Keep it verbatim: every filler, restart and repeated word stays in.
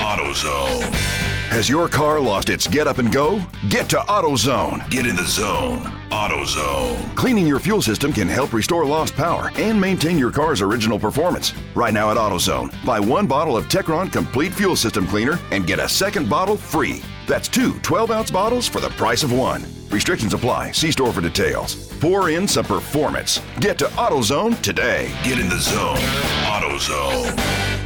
AutoZone. Has your car lost its get up and go? Get to AutoZone. Get in the zone. AutoZone. Cleaning your fuel system can help restore lost power and maintain your car's original performance. Right now at AutoZone, buy one bottle of Techron Complete Fuel System Cleaner and get a second bottle free. That's two twelve-ounce bottles for the price of one. Restrictions apply. See store for details. Pour in some performance. Get to AutoZone today. Get in the zone. AutoZone.